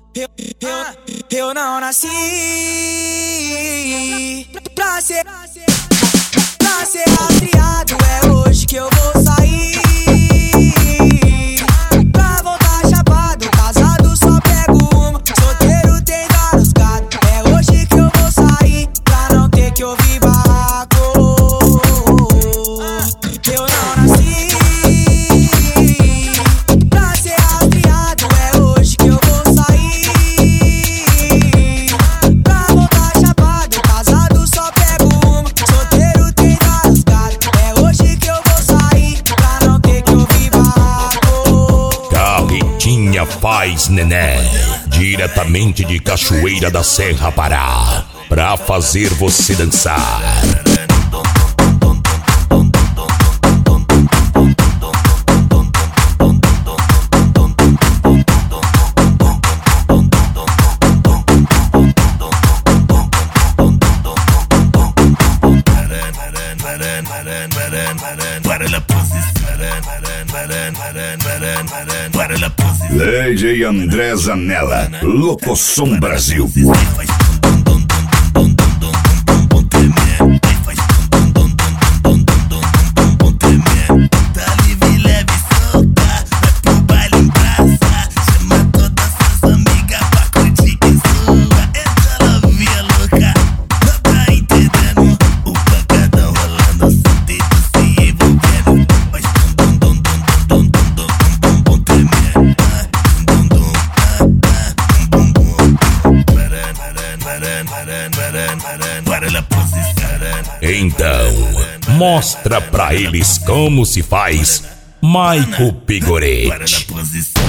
Eu não nasci pra ser rastreado. É hoje que eu vou sair pra voltar chapado. Casado só pego uma, solteiro tem vários gatos. É hoje que eu vou sair pra não ter que ouvir barraco. Eu não nasci pra ser rastreado. É hoje que eu vou sair pra voltar chapado. Casado só pego uma, solteiro tem vários gatos. É hoje que eu vou sair pra não ter que ouvir barraco. Carretinha faz nené, diretamente de Cachoeira da Serra, Pará, pra fazer você dançar. DJ André Zanella, Locosom Brasil. Então, mostra pra eles como se faz Maico Pigorete.